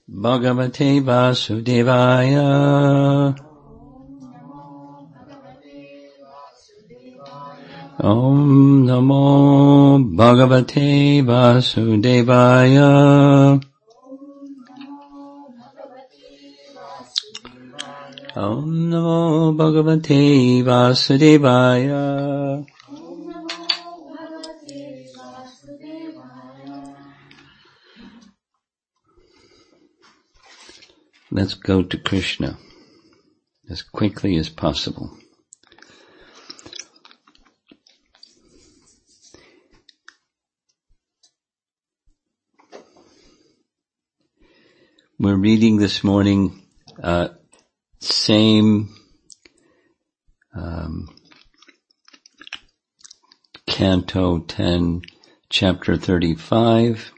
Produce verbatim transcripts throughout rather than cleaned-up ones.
Bhagavate Vasudevaya. Om Namo Bhagavate Vasudevaya. Om Namo Bhagavate Vasudevaya. Let's go to Krishna as quickly as possible. We're reading this morning, uh, same, um, Canto ten, Chapter thirty-five,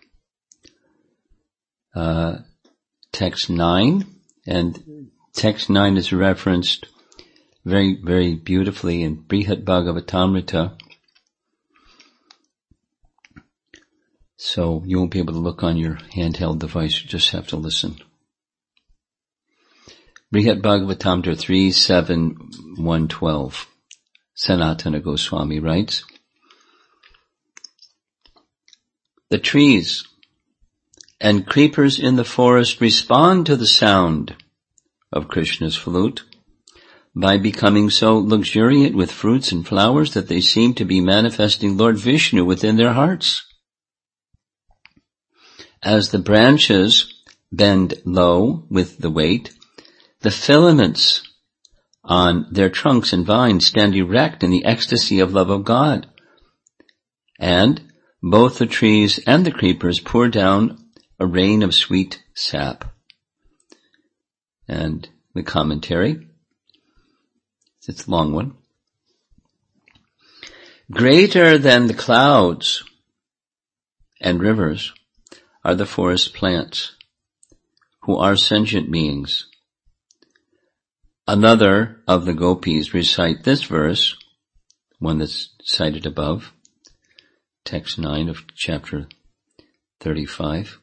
uh, Text nine, and Text nine is referenced very, very beautifully in Brihat Bhagavatamrita. So you won't be able to look on your handheld device, you just have to listen. Brihat Bhagavatamrita three, seven, one twelve. Sanatana Goswami writes, the trees and creepers in the forest respond to the sound of Krishna's flute by becoming so luxuriant with fruits and flowers that they seem to be manifesting Lord Vishnu within their hearts. As the branches bend low with the weight, the filaments on their trunks and vines stand erect in the ecstasy of love of God. And both the trees and the creepers pour down a rain of sweet sap. And the commentary, it's a long one. Greater than the clouds and rivers are the forest plants, who are sentient beings. Another of the gopis recite this verse, one that's cited above, text nine of chapter thirty-five.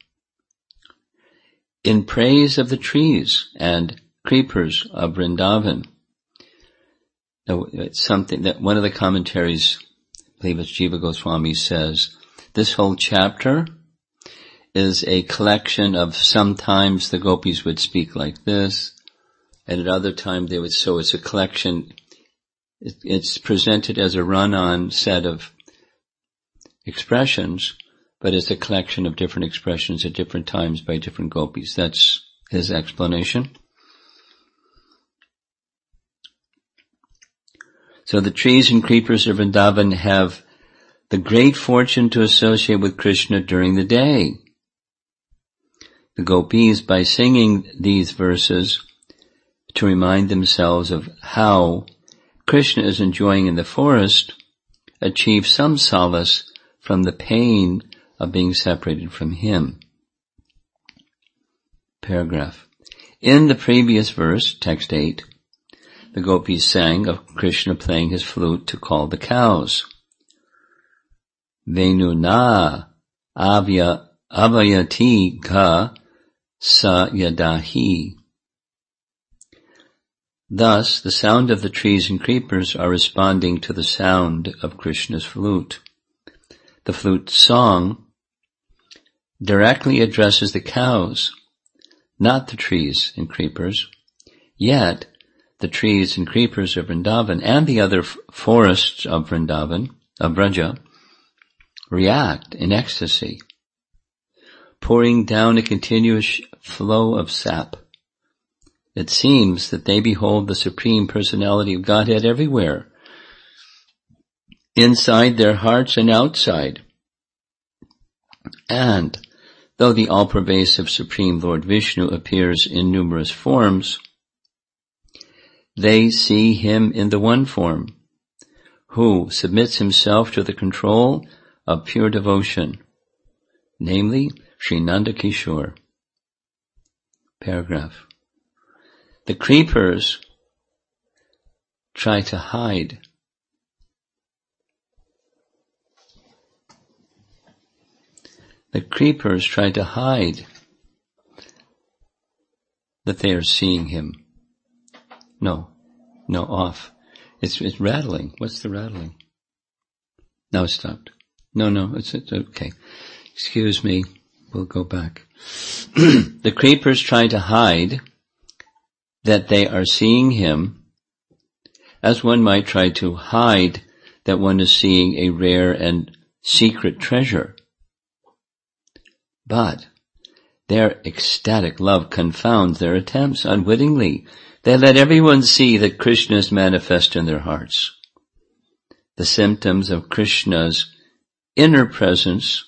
In praise of the trees and creepers of Vrindavan. Now, it's something that one of the commentaries, I believe it's Jiva Goswami, says, this whole chapter is a collection of sometimes the gopis would speak like this, and at other times they would, so it's a collection, it's presented as a run-on set of expressions, but it's a collection of different expressions at different times by different gopis. That's his explanation. So the trees and creepers of Vrindavan have the great fortune to associate with Krishna during the day. The gopis, by singing these verses to remind themselves of how Krishna is enjoying in the forest, achieve some solace from the pain of being separated from him. Paragraph. In the previous verse, text eight, the gopis sang of Krishna playing his flute to call the cows. Venu na avya avayati ka sa yadahi. Thus, the sound of the trees and creepers are responding to the sound of Krishna's flute. The flute song directly addresses the cows, not the trees and creepers. Yet, the trees and creepers of Vrindavan and the other f- forests of Vrindavan, of Vraja, react in ecstasy, pouring down a continuous flow of sap. It seems that they behold the Supreme Personality of Godhead everywhere, inside their hearts and outside. And though the all-pervasive Supreme Lord Vishnu appears in numerous forms, they see him in the one form, who submits himself to the control of pure devotion, namely Sri Nanda Kishore. Paragraph. The creepers try to hide. The creepers try to hide that they are seeing him. No, no, off. It's, it's rattling. What's the rattling? Now it stopped. No, no, it's, it's okay. Excuse me. We'll go back. The creepers try to hide that they are seeing him, as one might try to hide that one is seeing a rare and secret treasure. But their ecstatic love confounds their attempts unwittingly. They let everyone see that Krishna is manifest in their hearts. The symptoms of Krishna's inner presence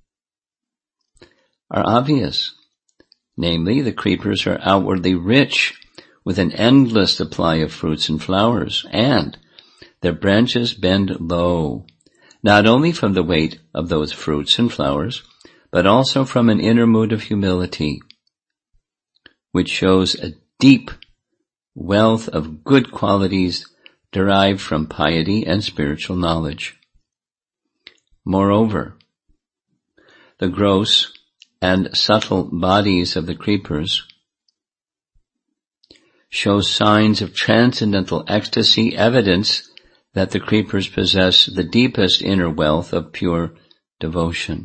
are obvious. Namely, the creepers are outwardly rich with an endless supply of fruits and flowers, and their branches bend low, not only from the weight of those fruits and flowers, but also from an inner mood of humility, which shows a deep wealth of good qualities derived from piety and spiritual knowledge. Moreover, the gross and subtle bodies of the creepers show signs of transcendental ecstasy, evidence that the creepers possess the deepest inner wealth of pure devotion.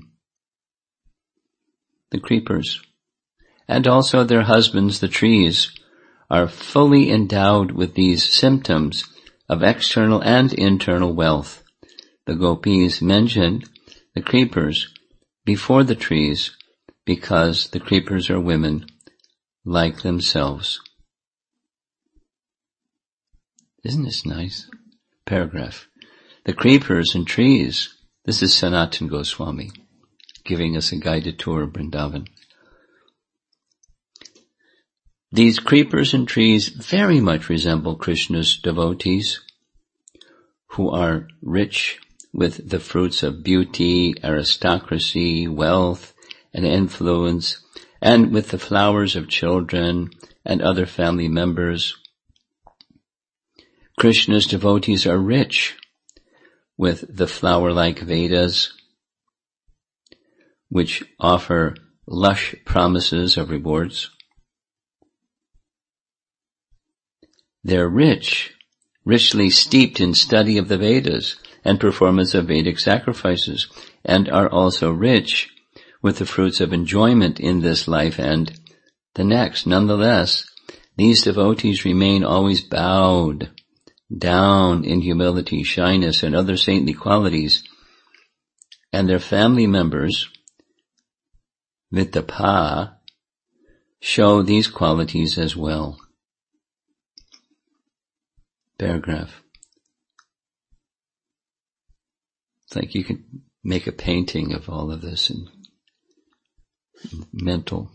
The creepers, and also their husbands, the trees, are fully endowed with these symptoms of external and internal wealth. The gopis mentioned the creepers before the trees because the creepers are women like themselves. Isn't this nice? Paragraph. The creepers and trees. This is Sanatana Goswami giving us a guided tour of Vrindavan. These creepers and trees very much resemble Krishna's devotees, who are rich with the fruits of beauty, aristocracy, wealth, and influence, and with the flowers of children and other family members. Krishna's devotees are rich with the flower-like Vedas, which offer lush promises of rewards. They're rich, richly steeped in study of the Vedas and performance of Vedic sacrifices, and are also rich with the fruits of enjoyment in this life and the next. Nonetheless, these devotees remain always bowed down in humility, shyness, and other saintly qualities, and their family members, Vitapa, show these qualities as well. Paragraph. It's like you can make a painting of all of this in mental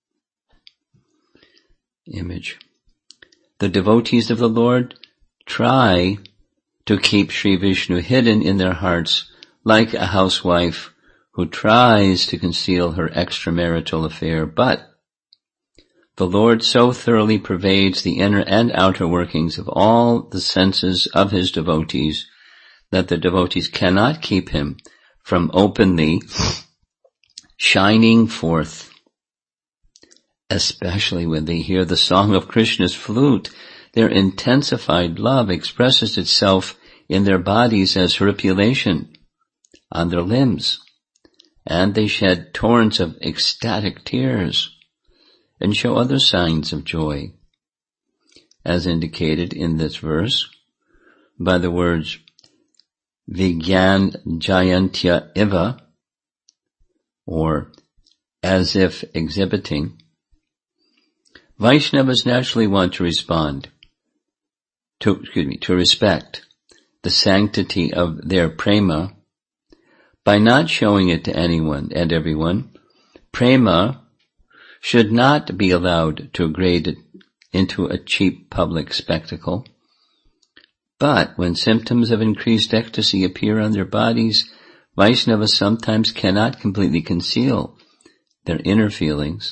image. The devotees of the Lord try to keep Sri Vishnu hidden in their hearts, like a housewife who tries to conceal her extramarital affair, but the Lord so thoroughly pervades the inner and outer workings of all the senses of his devotees that the devotees cannot keep him from openly shining forth, especially when they hear the song of Krishna's flute. Their intensified love expresses itself in their bodies as horripilation on their limbs, and they shed torrents of ecstatic tears and show other signs of joy, as indicated in this verse by the words Vigyan Jayantya Iva, or as if exhibiting. Vaishnavas naturally want to respond to, excuse me, to respect the sanctity of their prema by not showing it to anyone and everyone. Prema should not be allowed to grade it into a cheap public spectacle. But when symptoms of increased ecstasy appear on their bodies, Vaishnavas sometimes cannot completely conceal their inner feelings.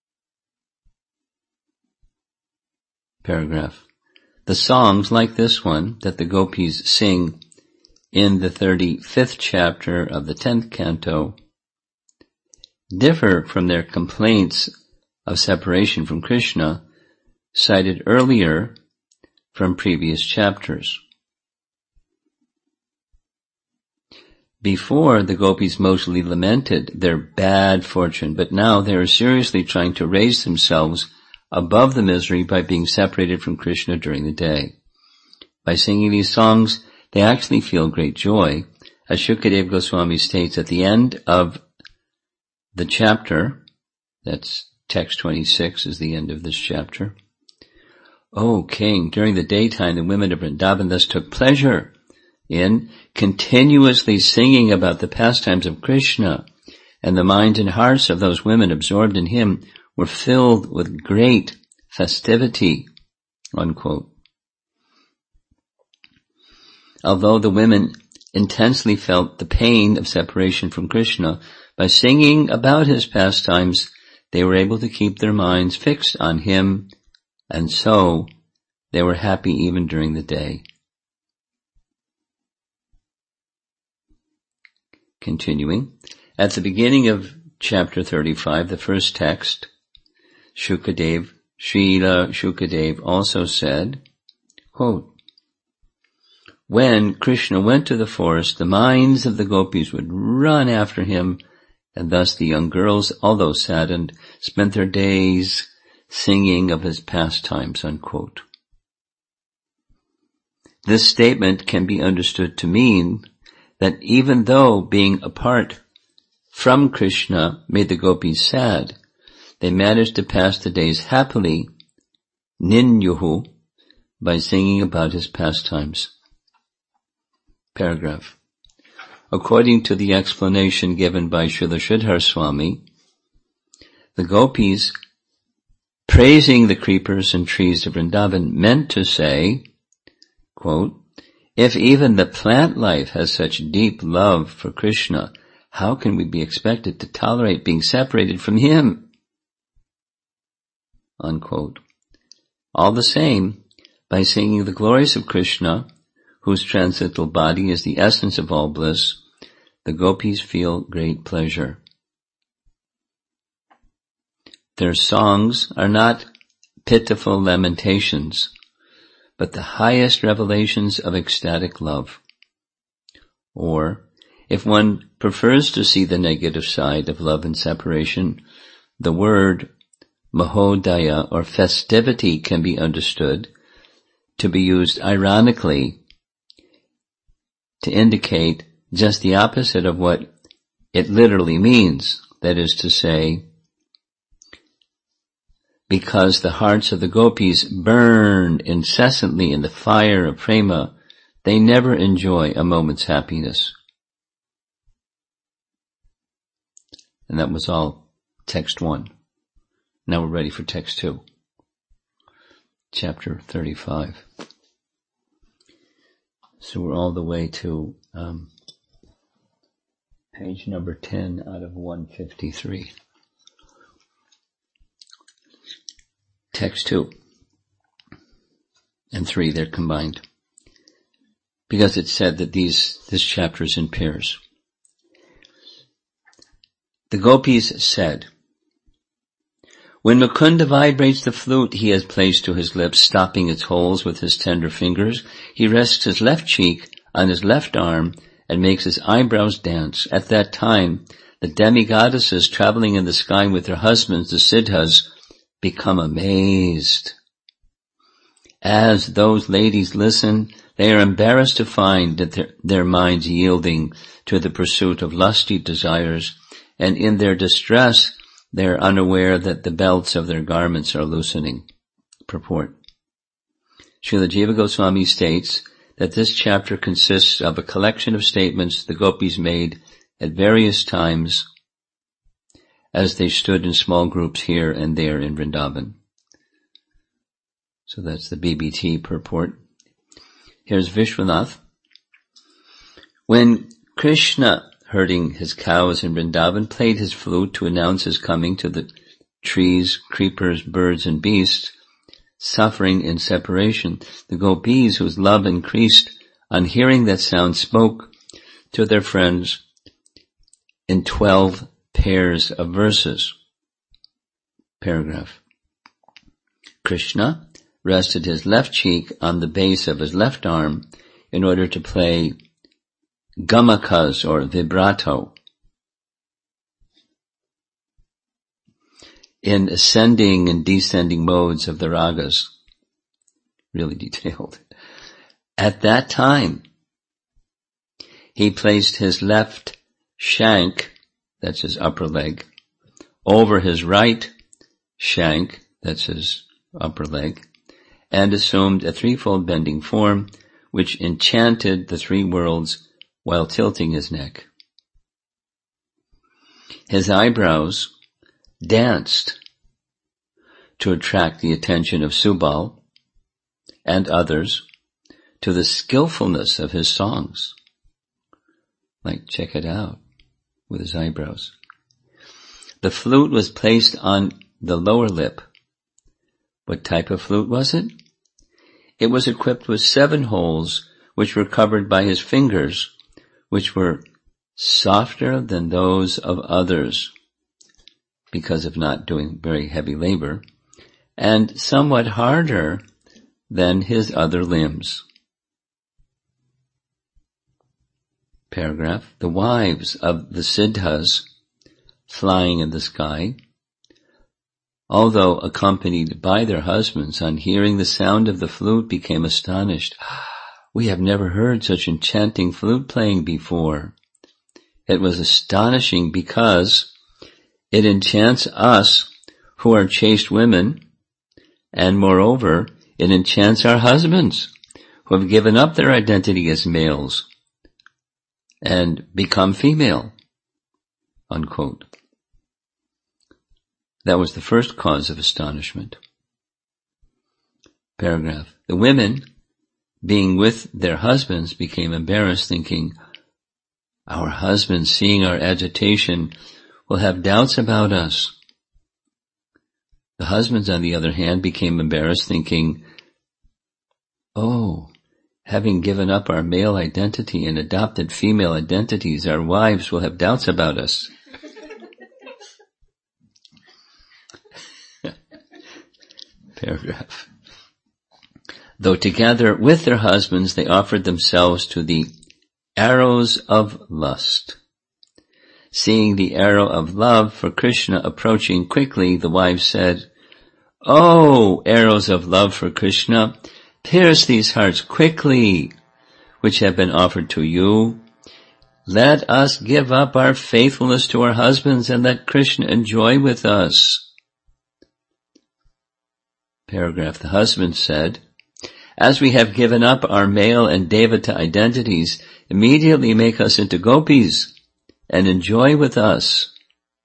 Paragraph. The songs like this one that the gopis sing in the thirty-fifth chapter of the tenth canto differ from their complaints of separation from Krishna cited earlier from previous chapters. Before, the gopis mostly lamented their bad fortune, but now they are seriously trying to raise themselves above the misery by being separated from Krishna during the day. By singing these songs, they actually feel great joy, as Shukadeva Goswami states at the end of the chapter. That's text twenty-six is the end of this chapter. O king, during the daytime the women of Vrindavan thus took pleasure in continuously singing about the pastimes of Krishna, and the minds and hearts of those women absorbed in him were filled with great festivity, unquote. Although the women intensely felt the pain of separation from Krishna, by singing about his pastimes, they were able to keep their minds fixed on him, and so they were happy even during the day. Continuing, at the beginning of chapter thirty-five, the first text, Shukadev, Srila Shukadev also said, quote, when Krishna went to the forest, the minds of the gopis would run after him, and thus the young girls, although saddened, spent their days singing of his pastimes, unquote. This statement can be understood to mean that even though being apart from Krishna made the gopis sad, they managed to pass the days happily, ninyuhu, by singing about his pastimes. Paragraph. According to the explanation given by Srila Sridhar Swami, the gopis praising the creepers and trees of Vrindavan meant to say, quote, if even the plant life has such deep love for Krishna, how can we be expected to tolerate being separated from him? Unquote. All the same, by singing the glories of Krishna, whose transcendental body is the essence of all bliss, the gopis feel great pleasure. Their songs are not pitiful lamentations, but the highest revelations of ecstatic love. Or, if one prefers to see the negative side of love and separation, the word mahodaya, or festivity, can be understood to be used ironically to indicate just the opposite of what it literally means. That is to say, because the hearts of the gopis burn incessantly in the fire of prema, they never enjoy a moment's happiness. And that was all text one. Now we're ready for text two. Chapter thirty-five. So we're all the way to um, page number ten out of one fifty-three. Text two and three, they're combined, because it's said that these this chapter is in pairs. The gopis said, when Mukunda vibrates the flute he has placed to his lips, stopping its holes with his tender fingers, he rests his left cheek on his left arm and makes his eyebrows dance. At that time, the demigoddesses traveling in the sky with their husbands, the siddhas, become amazed. As those ladies listen, they are embarrassed to find that their, their minds yielding to the pursuit of lusty desires, and in their distress, they are unaware that the belts of their garments are loosening. Purport. Srila Jiva Goswami states that this chapter consists of a collection of statements the gopis made at various times as they stood in small groups here and there in Vrindavan. So that's the B B T purport. Here's Vishwanath. When Krishna, herding his cows in Vrindavan, played his flute to announce his coming to the trees, creepers, birds, and beasts, suffering in separation, the gopis, whose love increased on hearing that sound, spoke to their friends in twelve pairs of verses. Paragraph. Krishna rested his left cheek on the base of his left arm in order to play gamakas or vibrato. In ascending and descending modes of the ragas, really detailed. At that time, he placed his left shank, that's his upper leg, over his right shank, that's his upper leg, and assumed a threefold bending form which enchanted the three worlds while tilting his neck. His eyebrows danced to attract the attention of Subal and others to the skillfulness of his songs. Like, check it out with his eyebrows. The flute was placed on the lower lip. What type of flute was it? It was equipped with seven holes which were covered by his fingers, which were softer than those of others because of not doing very heavy labor, and somewhat harder than his other limbs. Paragraph. The wives of the Siddhas flying in the sky, although accompanied by their husbands, on hearing the sound of the flute became astonished. We have never heard such enchanting flute playing before. It was astonishing because it enchants us who are chaste women, and moreover, it enchants our husbands who have given up their identity as males and become female. Unquote. That was the first cause of astonishment. Paragraph. The women, being with their husbands, became embarrassed, thinking, our husbands, seeing our agitation, will have doubts about us. The husbands, on the other hand, became embarrassed, thinking, oh, having given up our male identity and adopted female identities, our wives will have doubts about us. Paragraph. Though together with their husbands, they offered themselves to the arrows of lust. Seeing the arrow of love for Krishna approaching quickly, the wives said, oh, arrows of love for Krishna, pierce these hearts quickly, which have been offered to you. Let us give up our faithfulness to our husbands and let Krishna enjoy with us. Paragraph. The husband said, as we have given up our male and devata identities, immediately make us into gopis and enjoy with us.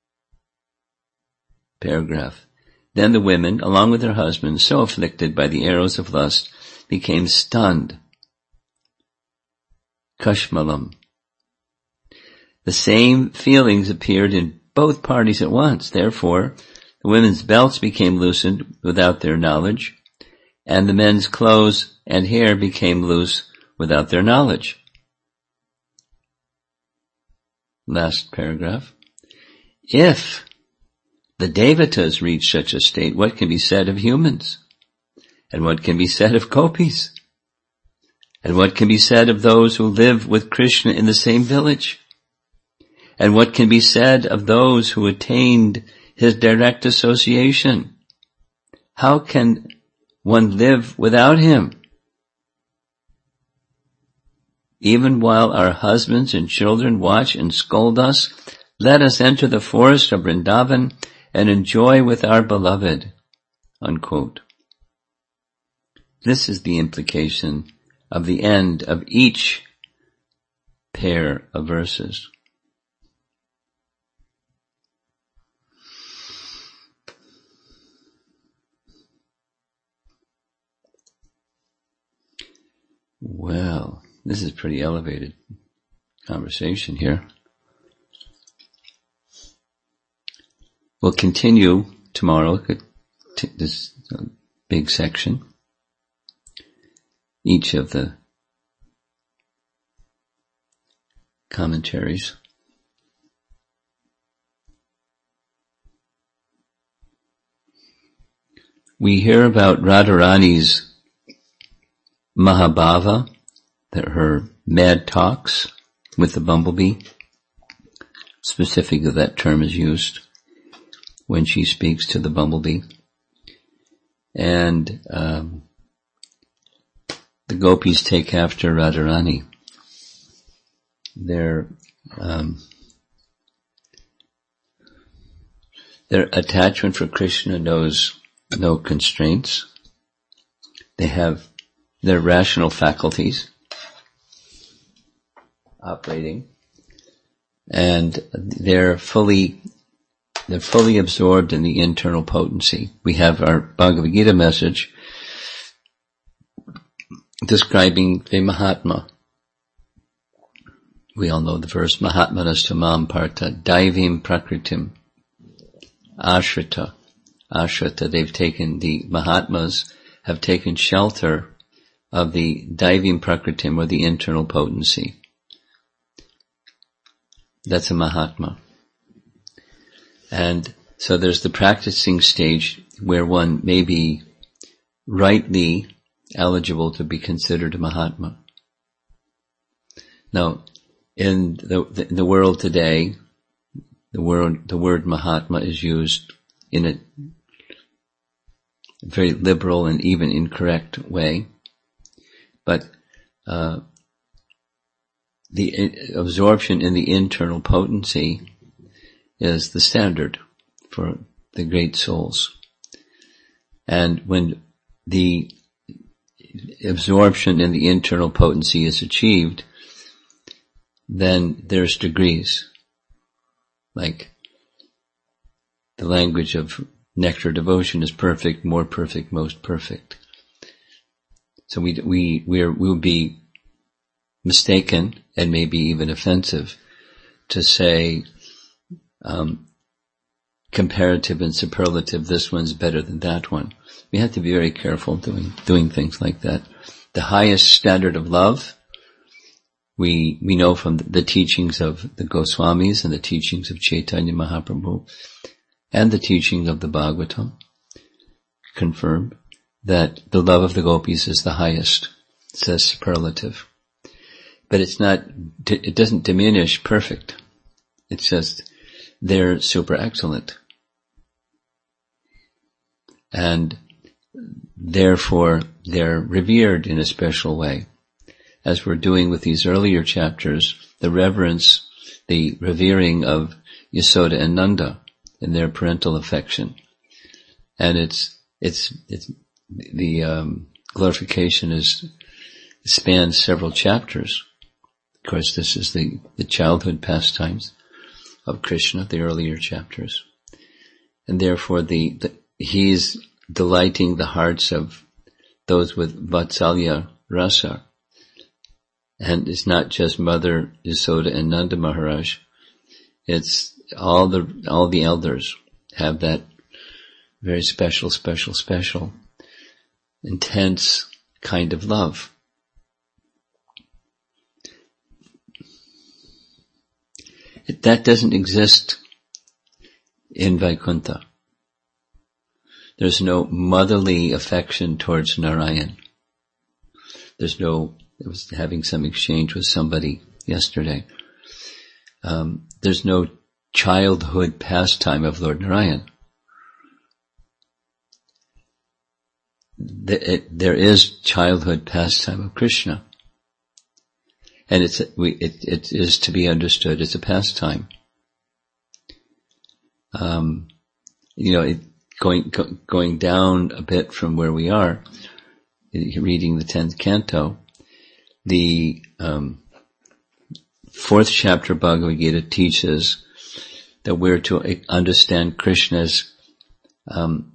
Paragraph. Then the women, along with their husbands, so afflicted by the arrows of lust, became stunned. Kashmalam. The same feelings appeared in both parties at once. Therefore, the women's belts became loosened without their knowledge, and the men's clothes and hair became loose without their knowledge. Last paragraph. If the devatas reach such a state, what can be said of humans? And what can be said of gopis? And what can be said of those who live with Krishna in the same village? And what can be said of those who attained his direct association? How can one live without him? Even while our husbands and children watch and scold us, let us enter the forest of Vrindavan and enjoy with our beloved. Unquote. This is the implication of the end of each pair of verses. Well, this is pretty elevated conversation here. We'll continue tomorrow, this big section, each of the commentaries. we hear about Radharani's Mahabhava, that her mad talks with the bumblebee. Specifically, that term is used when she speaks to the bumblebee. And um, the gopis take after Radharani. Their um, their attachment for Krishna knows no constraints. They have their rational faculties operating, and they're fully they're fully absorbed in the internal potency. We have our Bhagavad Gita message describing the Mahatma. We all know the verse, Mahatmanas tamam partha daivim prakritim ashrita. Ashrita, they've taken, the Mahatmas have taken shelter of the daivim prakritim, or the internal potency. That's a Mahatma. And so there's the practicing stage where one may be rightly eligible to be considered a Mahatma. Now, in the, the, the world today, the word, the word Mahatma is used in a very liberal and even incorrect way. But, uh, the absorption in the internal potency is the standard for the great souls. And when the absorption in the internal potency is achieved, then there's degrees. Like the language of nectar devotion is perfect, more perfect, most perfect. So we, we, we're, we'll be mistaken and maybe even offensive to say, um, comparative and superlative, this one's better than that one. We have to be very careful doing, doing things like that. The highest standard of love, we, we know from the teachings of the Goswamis and the teachings of Chaitanya Mahaprabhu and the teaching of the Bhagavatam confirm that the love of the gopis is the highest. It says superlative. But it's not, it doesn't diminish perfect. It's just, they're super excellent. And therefore, they're revered in a special way. As we're doing with these earlier chapters, the reverence, the revering of Yasoda and Nanda in their parental affection. And it's, it's, it's, the, um, glorification is, spans several chapters. Of course, this is the, the childhood pastimes of Krishna, the earlier chapters. And therefore the, the he's delighting the hearts of those with Vatsalya Rasa. And it's not just Mother Yasoda and Nanda Maharaj. It's all the, all the elders have that very special, special, special, intense kind of love. It, that doesn't exist in Vaikuntha. There's no motherly affection towards Narayan. There's no, I was having some exchange with somebody yesterday. Um, there's no childhood pastime of Lord Narayan. The, it, there is childhood pastime of Krishna. And it's, we, it, it is to be understood as a pastime. Um, you know, it, going, go, going down a bit from where we are, reading the tenth canto, the, um, fourth chapter of Bhagavad Gita teaches that we're to understand Krishna's, um,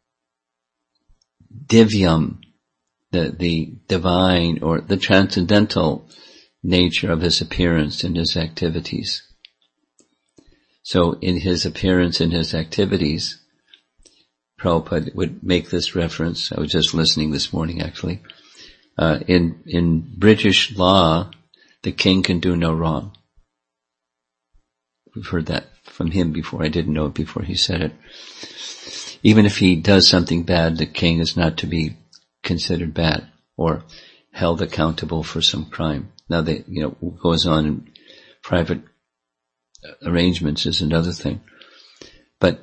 divyam, the, the divine or the transcendental nature of his appearance and his activities. So in his appearance and his activities, Prabhupada would make this reference. I was just listening this morning actually. Uh, in, in British law, the king can do no wrong. We've heard that from him before. I didn't know it before he said it. even if he does something bad, the king is not to be considered bad or held accountable for some crime. Now, they, you know, what goes on in private arrangements is another thing. But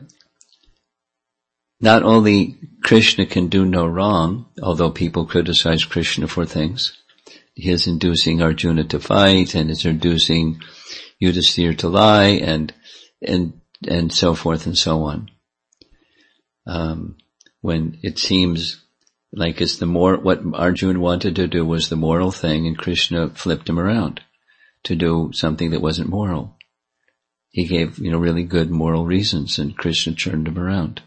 not only Krishna can do no wrong, although people criticize Krishna for things. He is inducing Arjuna to fight, and is inducing Yudhisthira to lie, and and and so forth and so on. Um, when it seems like it's the more what Arjuna wanted to do was the moral thing, and Krishna flipped him around to do something that wasn't moral. He gave, you know, really good moral reasons, and Krishna turned him around.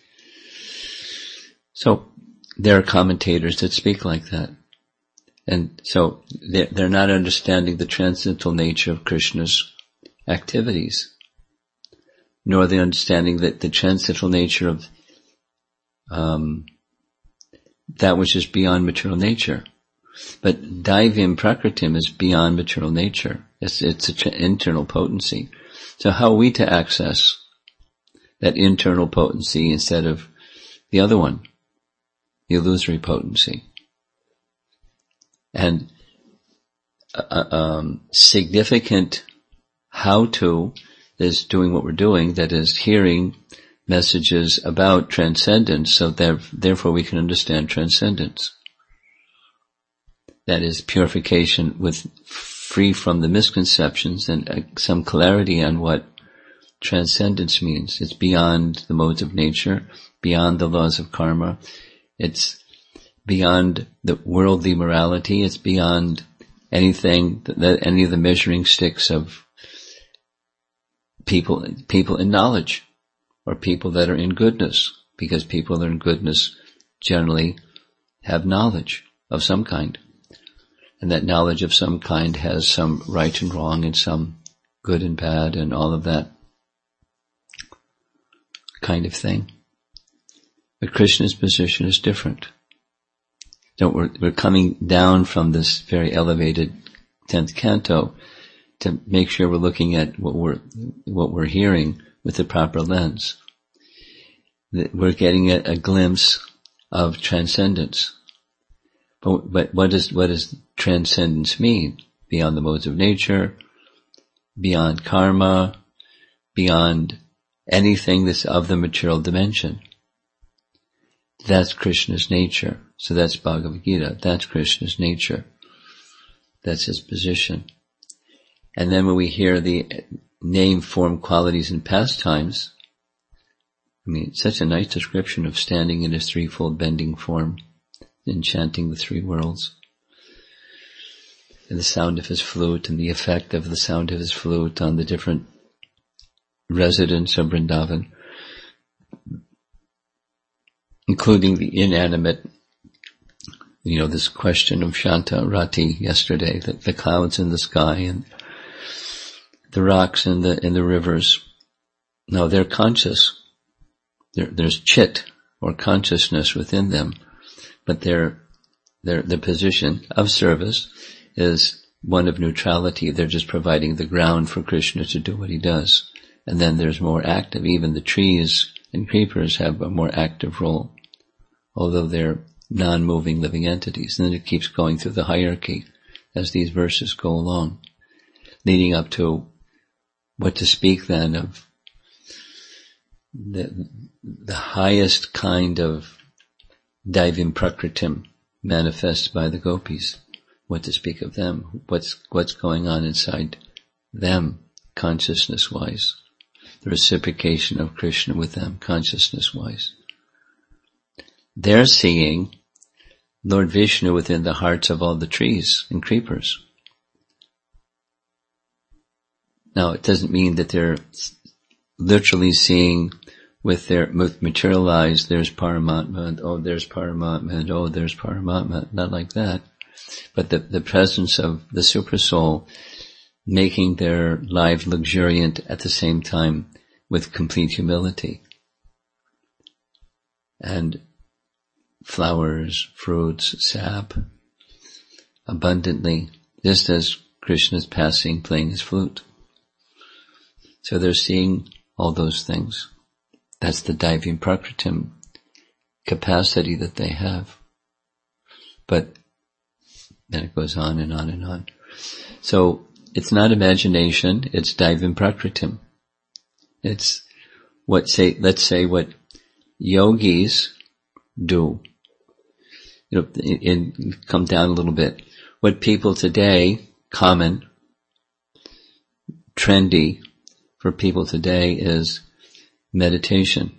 So there are commentators that speak like that. And so they're, they're not understanding the transcendental nature of Krishna's activities, nor the understanding that the transcendental nature of um, that which is beyond material nature. But Daivim Prakritim is beyond material nature. It's, it's an internal potency. So how are we to access that internal potency instead of the other one, the illusory potency? And uh, um, significant how-to is doing what we're doing, that is hearing messages about transcendence, so that therefore we can understand transcendence. That is purification with free from the misconceptions and uh, some clarity on what transcendence means. It's beyond the modes of nature, beyond the laws of karma. It's beyond the worldly morality. It's beyond anything that, that any of the measuring sticks of people, people in knowledge, or people that are in goodness, because people that are in goodness generally have knowledge of some kind. And that knowledge of some kind has some right and wrong and some good and bad and all of that kind of thing. But Krishna's position is different. So we're, we're coming down from this very elevated tenth canto to make sure we're looking at what we're, what we're hearing with the proper lens. That we're getting a, a glimpse of transcendence. But, but what does, what does transcendence mean? Beyond the modes of nature, beyond karma, beyond anything that's of the material dimension. That's Krishna's nature. So that's Bhagavad Gita. That's Krishna's nature. That's his position. And then when we hear the name, form, qualities, and pastimes, I mean, it's such a nice description of standing in his threefold bending form, enchanting the three worlds, and the sound of his flute, and the effect of the sound of his flute on the different residents of Vrindavan, including the inanimate, you know, this question of Shanta Rati yesterday, the, the clouds in the sky and the rocks in the in the rivers. No, they're conscious. There, there's chit, or consciousness, within them, but their their the position of service is one of neutrality. They're just providing the ground for Krishna to do what he does. And then there's more active. Even the trees and creepers have a more active role, although they're non-moving living entities. And then it keeps going through the hierarchy as these verses go along, leading up to what to speak then of the, the highest kind of Daivim Prakritim manifested by the gopis. What to speak of them, what's, what's going on inside them, consciousness-wise. The reciprocation of Krishna with them, consciousness-wise. They're seeing Lord Vishnu within the hearts of all the trees and creepers. Now, it doesn't mean that they're literally seeing with their with material eyes, there's Paramatma, and oh, there's Paramatma, and oh, there's Paramatma. Not like that. But the, the presence of the Supersoul making their life luxuriant at the same time with complete humility. And flowers, fruits, sap, abundantly, just as Krishna's passing playing his flute. So they're seeing all those things. That's the Daivim Prakritim capacity that they have. But then it goes on and on and on. So it's not imagination, it's Daivim Prakritim. It's what say, let's say what yogis do. You know, in, in come down a little bit. What people today, common, trendy for people today is meditation,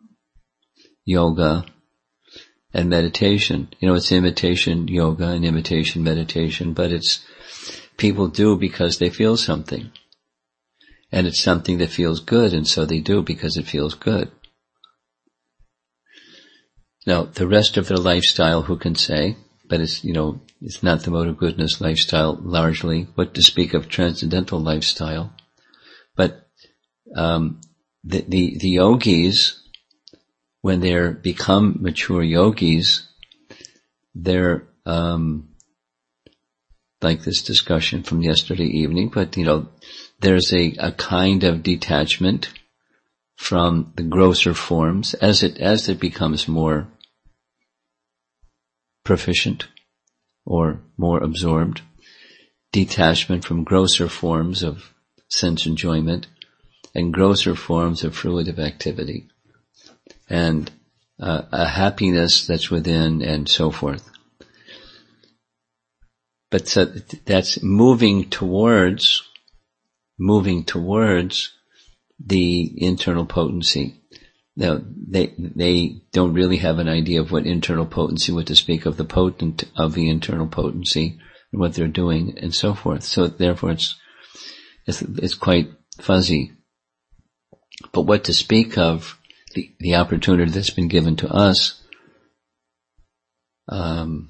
yoga, and meditation. You know, it's imitation yoga and imitation meditation, but it's people do because they feel something. And it's something that feels good, and so they do because it feels good. Now, the rest of their lifestyle, who can say? But it's, you know, it's not the mode of goodness lifestyle largely. What to speak of transcendental lifestyle? But um the the, the yogis, when they're become mature yogis, they're um like this discussion from yesterday evening, but you know, there's a, a kind of detachment from the grosser forms as it as it becomes more proficient or more absorbed, detachment from grosser forms of sense enjoyment and grosser forms of fruitive activity, and uh, a happiness that's within, and so forth. But so that's moving towards, moving towards the internal potency. Now, they, they don't really have an idea of what internal potency, what to speak of the potent of the internal potency, and what they're doing, and so forth. So therefore it's, it's, it's quite fuzzy. But what to speak of, the, the opportunity that's been given to us, um,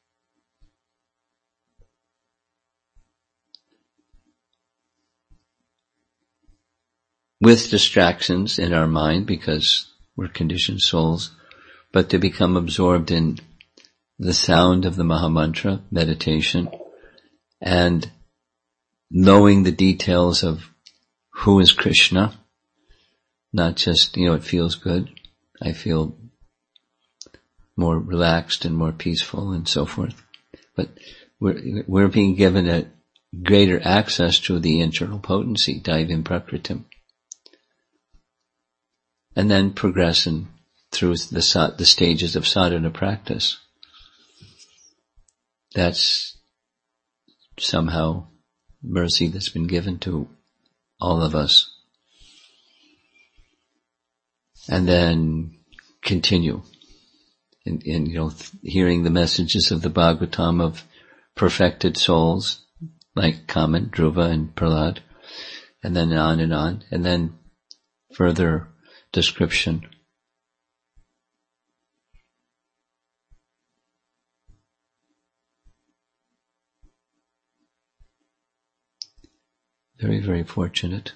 with distractions in our mind, because we're conditioned souls, but to become absorbed in the sound of the Mahamantra, meditation, and knowing the details of who is Krishna, not just, you know, it feels good, I feel more relaxed and more peaceful and so forth. But we're, we're being given a greater access to the internal potency, Daivim Prakritim. And then progressing through the, the stages of sadhana practice. That's somehow mercy that's been given to all of us. And then continue in, in, you know, hearing the messages of the Bhagavatam of perfected souls like Kaman, Dhruva, and Prahlad, and then on and on, and then further description. Very, very fortunate.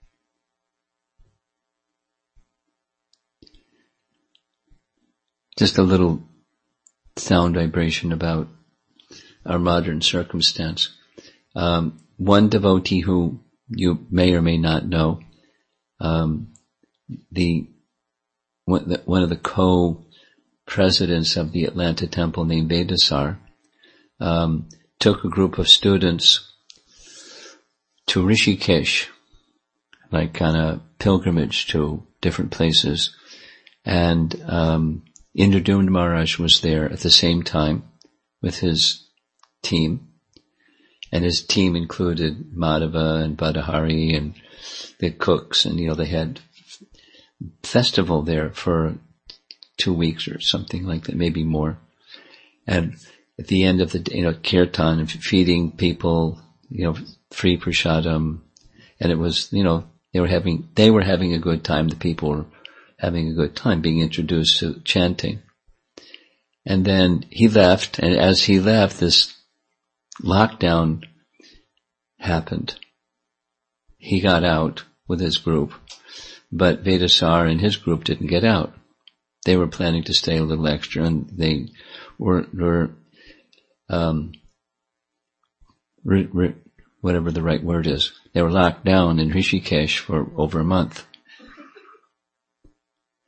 Just a little sound vibration about our modern circumstance. Um, one devotee who you may or may not know, um, the one of the co-presidents of the Atlanta Temple named Vedasar, um, took a group of students to Rishikesh, like on a pilgrimage to different places, and um, Indradumna Maharaj was there at the same time with his team, and his team included Madhava and Badahari and the cooks, and you know, they had festival there for two weeks or something like that, maybe more. And at the end of the, you know, kirtan, feeding people, you know, free prasadam, and it was, you know, they were having, they were having a good time. The people were having a good time being introduced to chanting. And then he left, and as he left, this lockdown happened. He got out with his group, but Vedasar and his group didn't get out. They were planning to stay a little extra, and they were, were um, re, re, whatever the right word is. They were locked down in Rishikesh for over a month.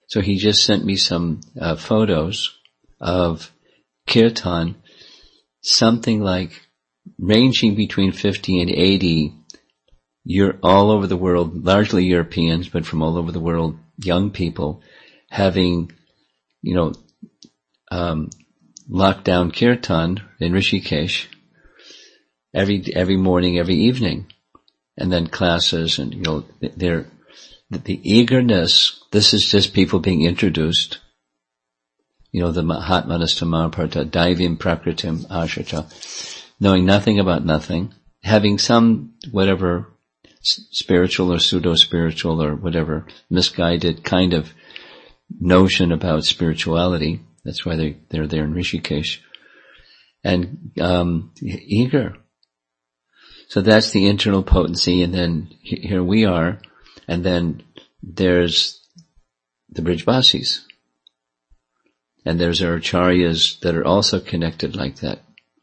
So he just sent me some uh, photos of kirtan, something like ranging between fifty and eighty, you're all over the world, largely Europeans, but from all over the world, young people having, you know, um, lockdown kirtan in Rishikesh every, every morning, every evening, and then classes, and, you know, they're, the eagerness, this is just people being introduced, you know, the Mahatmanasta Mahaprata, Daivim Prakritim Ashrita, knowing nothing about nothing, having some, whatever, spiritual or pseudo-spiritual or whatever, misguided kind of notion about spirituality. That's why they, they're there in Rishikesh. And, um, eager. So that's the internal potency, and then here we are, and then there's the Brijbasis. And there's our acharyas that are also connected like that.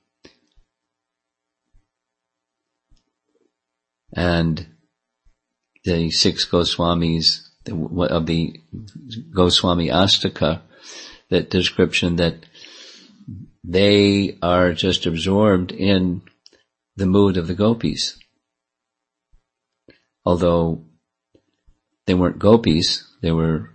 And the six Goswamis of the Goswami Astaka, that description that they are just absorbed in the mood of the gopis. Although they weren't gopis, they were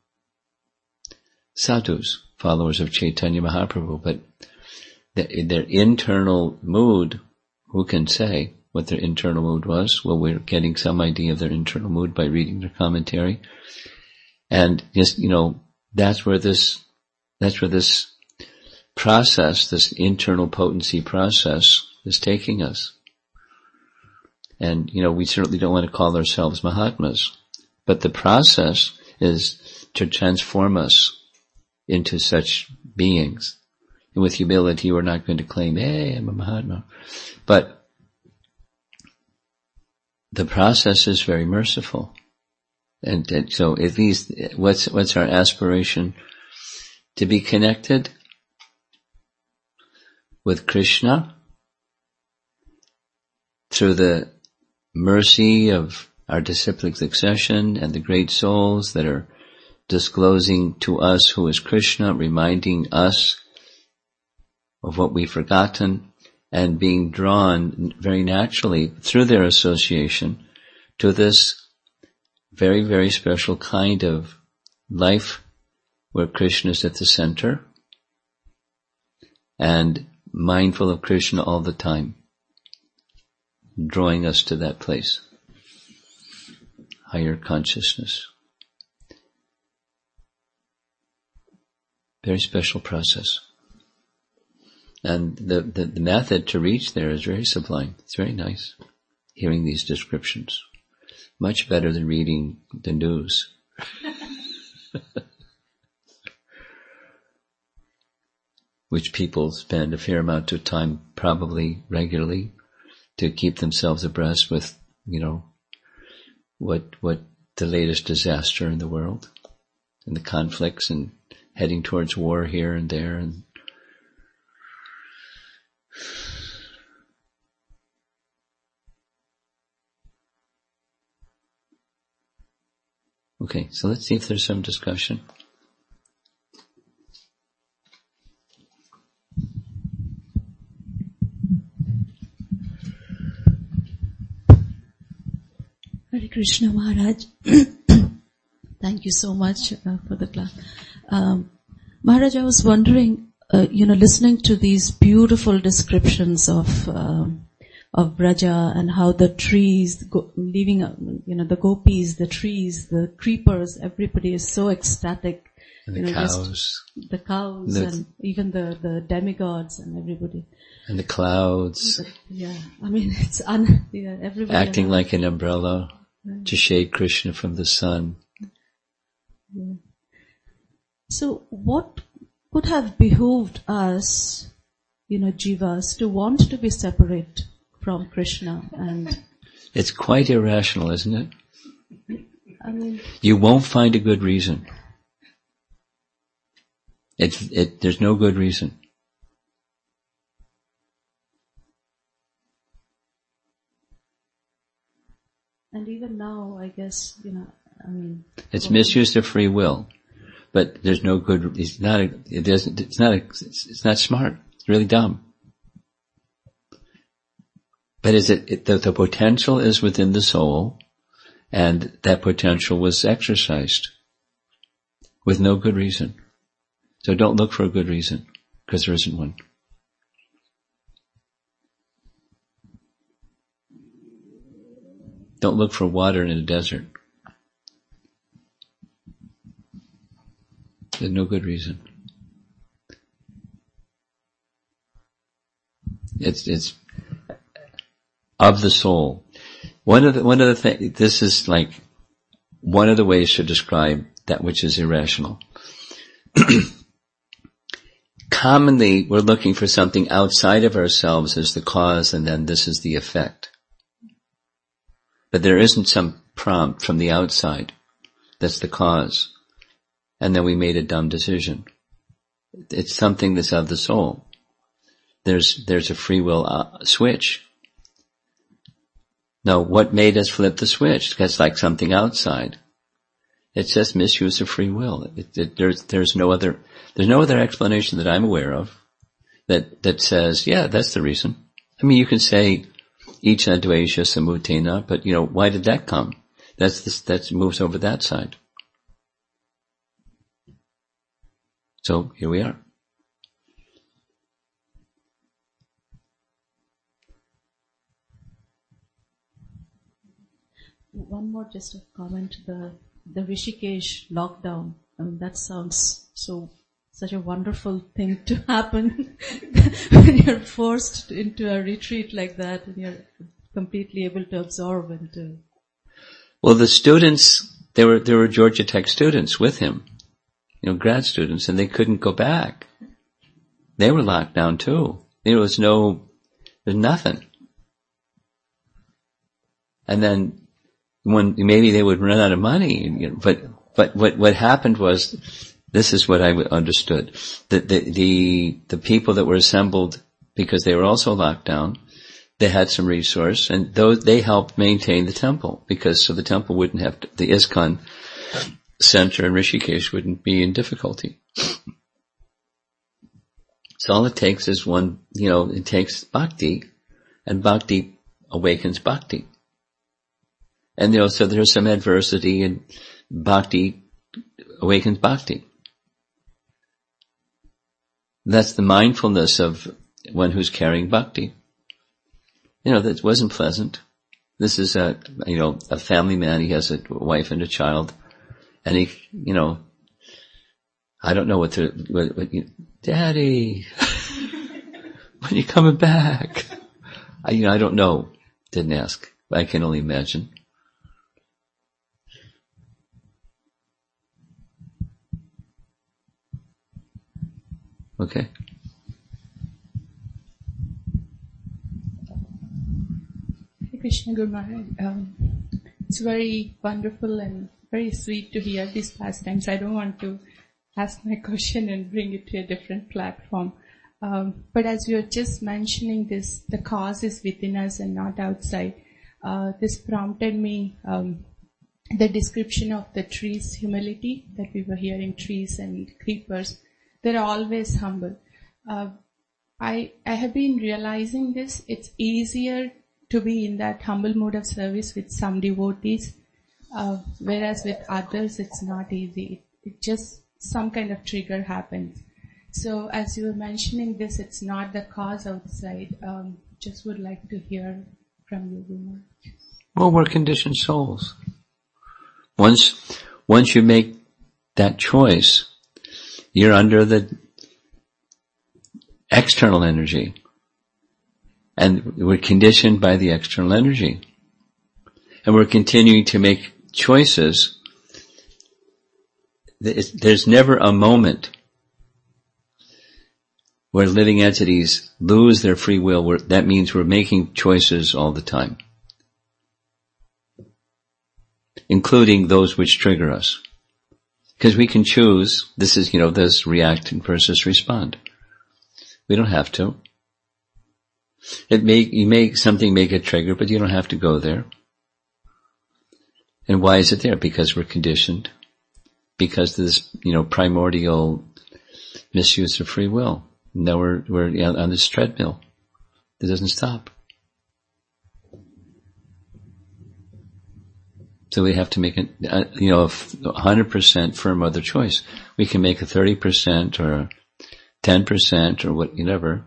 sadhus, followers of Chaitanya Mahaprabhu, but the, their internal mood, who can say what their internal mood was? Well, we're getting some idea of their internal mood by reading their commentary. And just, you know, that's where this, that's where this process, this internal potency process is taking us. And, you know, we certainly don't want to call ourselves Mahatmas, but the process is to transform us into such beings. And with humility, we're not going to claim, hey, I'm a Mahatma. But the process is very merciful. And, and so at least what's, what's our aspiration? To be connected with Krishna through the mercy of our disciplic succession and the great souls that are disclosing to us who is Krishna, reminding us of what we've forgotten, and being drawn very naturally through their association to this very, very special kind of life where Krishna is at the center and mindful of Krishna all the time, drawing us to that place, higher consciousness. Very special process. And the, the, the method to reach there is very sublime. It's very nice hearing these descriptions. Much better than reading the news. Which people spend a fair amount of time, probably regularly, to keep themselves abreast with, you know, what, what the latest disaster in the world, and the conflicts, and heading towards war here and there, and okay, so let's see if there's some discussion. Hare Krishna Maharaj. Thank you so much uh, for the class. Um, Maharaj, I was wondering, uh, you know, listening to these beautiful descriptions of um, of Braja and how the trees, go, leaving, you know, the gopis, the trees, the creepers, everybody is so ecstatic. And the you know, cows. The cows the, and even the, the demigods and everybody. And the clouds. The, yeah, I mean, it's un, yeah, everybody. Acting like an umbrella right. to shade Krishna from the sun. Yeah. So what could have behooved us, you know, jivas, to want to be separate from Krishna? And it's quite irrational, isn't it? I mean, you won't find a good reason. It's, it, there's no good reason. And even now, I guess, you know, I mean, it's misuse of free will. but there's no good, it's not, a, it doesn't, it's not, a, it's, it's not smart. It's really dumb. But is it, it the, the potential is within the soul, and that potential was exercised with no good reason. So don't look for a good reason, because there isn't one. Don't look for water in a desert. There's no good reason. It's, it's of the soul. One of the, one of the things, this is like one of the ways to describe that which is irrational. Commonly, we're looking for something outside of ourselves as the cause, and then this is the effect. But there isn't some prompt from the outside that's the cause. And then we made a dumb decision. It's something that's of the soul. There's, there's a free will uh, switch. Now, what made us flip the switch? That's like something outside. It's just misuse of free will. It, it, there's, there's no other, there's no other explanation that I'm aware of that, that says, yeah, that's the reason. I mean, you can say, Icha dvesha samutena, but you know, why did that come? That's this, that moves over that side. So here we are. One more just a comment, the, the Rishikesh lockdown, I mean, that sounds so, such a wonderful thing to happen when you're forced into a retreat like that and you're completely able to absorb and to... Well, the students, there were, there were Georgia Tech students with him, you know, grad students, and they couldn't go back. They were locked down too. There was no, there's nothing. And then when maybe they would run out of money, you know, but, but what, what happened was, this is what I understood. The, the, the, the people that were assembled, because they were also locked down, they had some resource, and those, they helped maintain the temple, because so the temple wouldn't have to, the ISKCON center in Rishikesh wouldn't be in difficulty. So all it takes is one, you know, it takes bhakti, and bhakti awakens bhakti. And you know, so there's some adversity, and bhakti awakens bhakti. That's the mindfulness of one who's carrying bhakti. You know, that wasn't pleasant. This is a, you know, a family man. He has a wife and a child. And he, you know, I don't know what to, what, what you, Daddy, when are you coming back? I, you know, I don't know. Didn't ask. I can only imagine. Okay. Krishna Guru Maharaj, um, it's very wonderful and very sweet to hear these pastimes. I don't want to ask my question and bring it to a different platform. Um, but as you were just mentioning this, the cause is within us and not outside. Uh, this prompted me, um, the description of the trees' humility that we were hearing, trees and creepers. They're always humble. Uh, I, I have been realizing this. It's easier to be in that humble mode of service with some devotees, uh, whereas with others it's not easy. It, it just, some kind of trigger happens. So as you were mentioning this, it's not the cause outside. Um, just would like to hear from you, Guru. Well, we're conditioned souls. Once, once you make that choice, you're under the external energy. And we're conditioned by the external energy. And we're continuing to make choices. There's never a moment where living entities lose their free will. That means we're making choices all the time, including those which trigger us. Because we can choose, this is, you know, this react versus respond. We don't have to. It may, you may, something may get triggered, but you don't have to go there. And why is it there? Because we're conditioned. because of this, you know, primordial misuse of free will. Now we're, we're on this treadmill that doesn't stop. So we have to make a, you know, a one hundred percent firm other choice. We can make a thirty percent or a ten percent or whatever.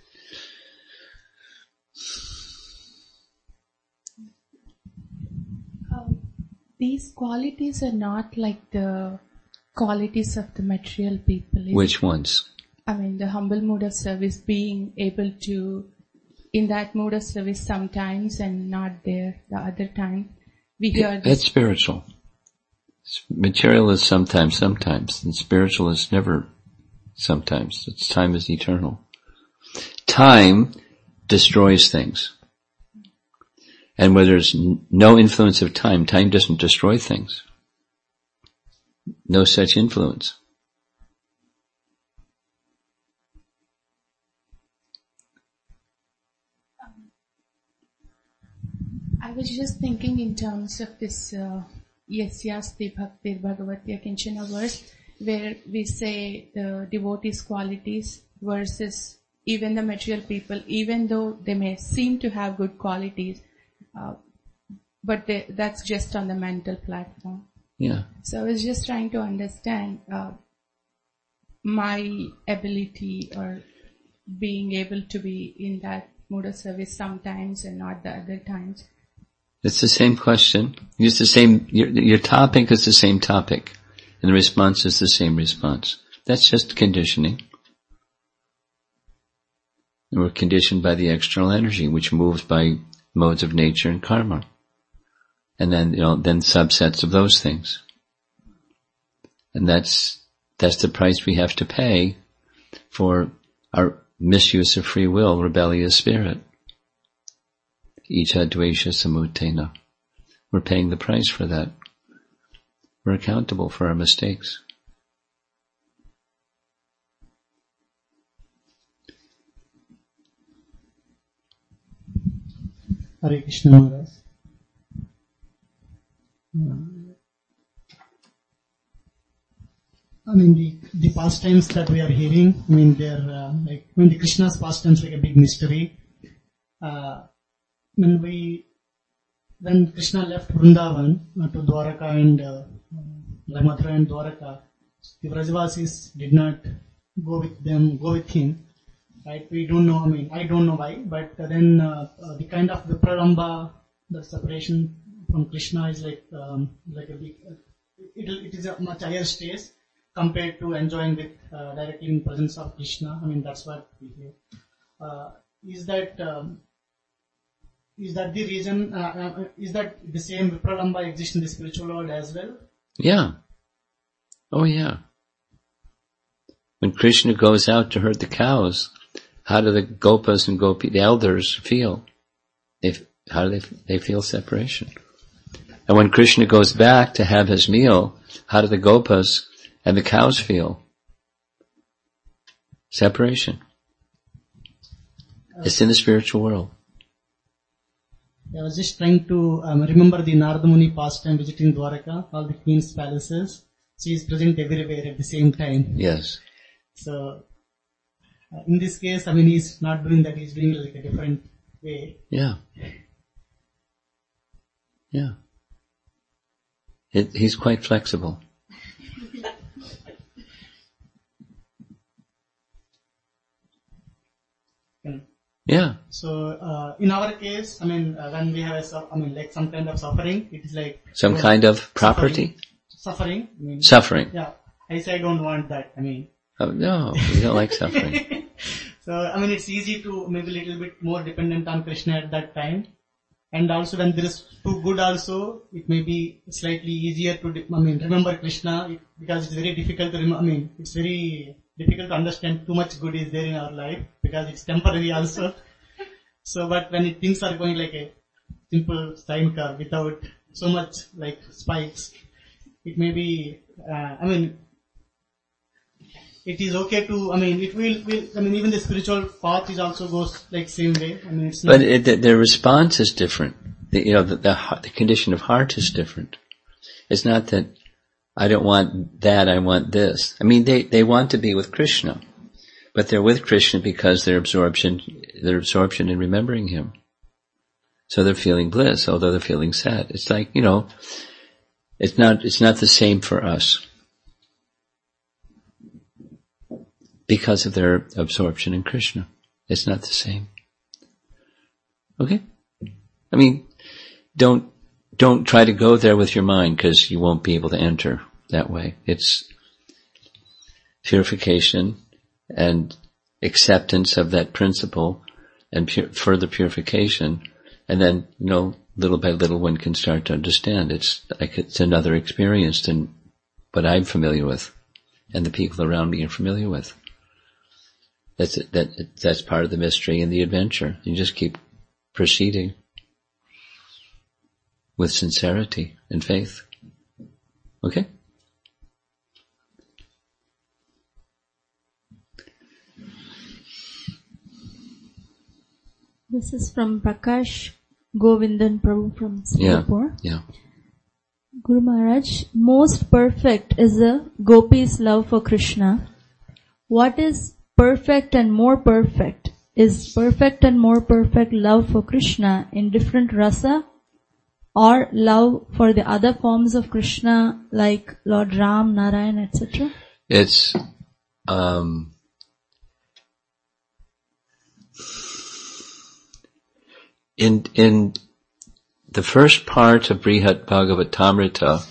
Um, these qualities are not like the qualities of the material people. Which ones? I mean, the humble mode of service, being able to, in that mode of service sometimes and not there the other time. We hear this. That's spiritual. Material is sometimes, sometimes, and spiritual is never sometimes. It's time is eternal. Time destroys things. And where there's no influence of time, time doesn't destroy things. No such influence. I was just thinking in terms of this uh, Yasyasti Bhaktir Bhagavatya Kinchana verse, where we say the devotees' qualities versus even the material people, even though they may seem to have good qualities, uh, but they, that's just on the mental platform. Yeah. So I was just trying to understand uh, my ability or being able to be in that mode of service sometimes and not the other times. It's the same question. It's the same, your, your topic is the same topic. And the response is the same response. That's just conditioning. And we're conditioned by the external energy, which moves by modes of nature and karma. And then, you know, then subsets of those things. And that's, that's the price we have to pay for our misuse of free will, rebellious spirit. Icha dvesha samutena. We're paying the price for that. We're accountable for our mistakes. Hare Krishna Maharaj. I mean, the, the pastimes that we are hearing, I mean, they're uh, like, I mean, the Krishna's pastimes like a big mystery. Uh, when we, when Krishna left Vrindavan uh, to Dwaraka and uh, Mathura and Dwaraka, the Vrajavasis did not go with them, go with him. Right? We don't know, I mean, I don't know why, but then uh, uh, the kind of the Pralamba, the separation from Krishna is like, um, like a big, uh, it, it is a much higher stage compared to enjoying with uh, directly in presence of Krishna. I mean, that's what we hear. Uh, is that, um, is that the reason, uh, uh, is that the same Vipralamba exists in the spiritual world as well? Yeah. Oh yeah. When Krishna goes out to herd the cows, how do the gopas and gopi, the elders feel? They, how do they, they feel separation? And when Krishna goes back to have his meal, how do the gopas and the cows feel? Separation. It's in the spiritual world. I was just trying to um, remember the Narada Muni pastime visiting Dwaraka, all the queen's palaces. She is present everywhere at the same time. Yes. So, uh, in this case, I mean, he's not doing that, he's doing like a different way. Yeah. Yeah. It, he's quite flexible. Yeah. So, uh, in our case, I mean, uh, when we have, a, I mean, like some kind of suffering, it is like... Some kind of property? Suffering. Suffering. I mean, suffering. Yeah. I say I don't want that, I mean. Oh, no, we don't like suffering. So, I mean, it's easy to maybe a little bit more dependent on Krishna at that time. And also when there is too good also, it may be slightly easier to, I mean, remember Krishna, because it's very difficult to remember, I mean, it's very difficult to understand too much good is there in our life, because it's temporary also. So, but when it, things are going like a simple sine curve without so much like spikes, it may be, uh, I mean, it is okay to, I mean, it will, will, I mean, even the spiritual path is also goes like same way. I mean, it's not. But it, the, the response is different. The, you know, the, the, the condition of heart is different. It's not that I don't want that, I want this. I mean, they, they want to be with Krishna, but they're with Krishna because their absorption, their absorption in remembering him. So they're feeling bliss, although they're feeling sad. It's like, you know, it's not, it's not the same for us because of their absorption in Krishna. It's not the same. Okay? I mean, don't, don't try to go there with your mind because you won't be able to enter that way. It's purification and acceptance of that principle and pure, further purification. And then, you know, little by little one can start to understand. It's like it's another experience than what I'm familiar with and the people around me are familiar with. That's it, that, that's part of the mystery and the adventure. You just keep proceeding with sincerity and faith. Okay? This is from Prakash Govindan Prabhu from Singapore. Yeah, yeah. Guru Maharaj, most perfect is a gopi's love for Krishna. What is perfect and more perfect? Is perfect and more perfect love for Krishna in different rasa or love for the other forms of Krishna like Lord Ram, Narayan, et cetera? It's, um, in, in the first part of Brihat Bhagavatamrita,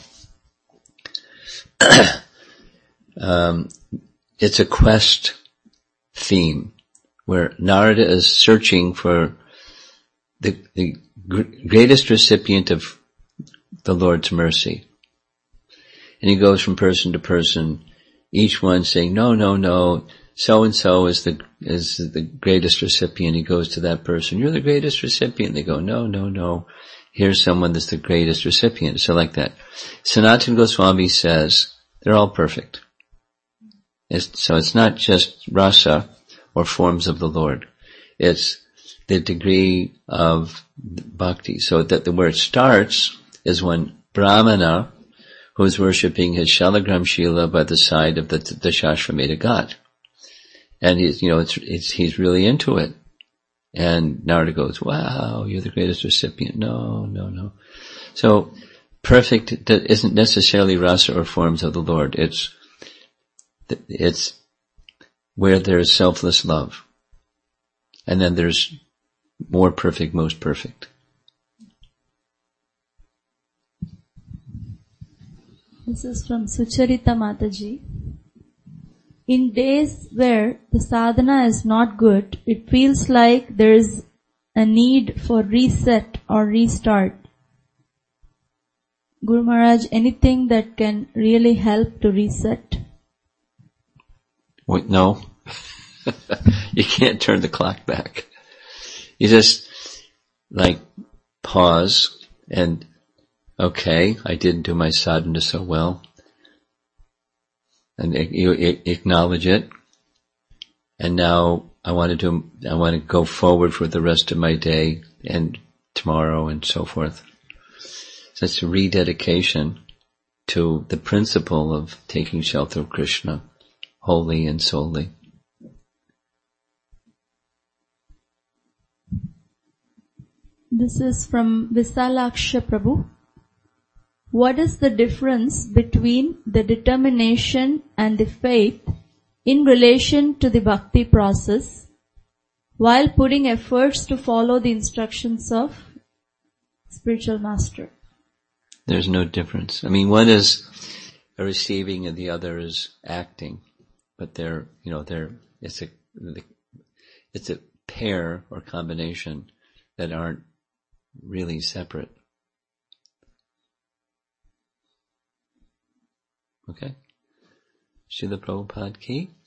um, it's a quest theme where Narada is searching for the, the gr- greatest recipient of the Lord's mercy. And he goes from person to person, each one saying, no, no, no, so-and-so is the, is the greatest recipient. He goes to that person, you're the greatest recipient. They go, no, no, no, here's someone that's the greatest recipient. So like that. Sanatana Goswami says, they're all perfect. It's, so it's not just rasa or forms of the Lord. It's the degree of bhakti. So that the, where it starts is when Brahmana, who is worshipping his Shalagram Shila by the side of the, the Shashvamedha god. And he's, you know, it's, it's, he's really into it. And Narada goes, wow, you're the greatest recipient. No, no, no. So perfect isn't necessarily rasa or forms of the Lord. It's, it's where there's selfless love. And then there's more perfect, most perfect. This is from Sucharita Mataji. In days where the sadhana is not good, it feels like there is a need for reset or restart. Guru Maharaj, anything that can really help to reset? Wait, no. You can't turn the clock back. You just, like, pause and, okay, I didn't do my sadhana so well. And you acknowledge it. And now I want to do, I want to go forward for the rest of my day and tomorrow and so forth. So it's a rededication to the principle of taking shelter of Krishna wholly and solely. This is from Visalaksha Prabhu. What is the difference between the determination and the faith in relation to the bhakti process while putting efforts to follow the instructions of spiritual master? There's no difference. I mean, one is a receiving and the other is acting, but they're, you know, they're, it's a, it's a pair or combination that aren't really separate. Okay? Srila Prabhupada ki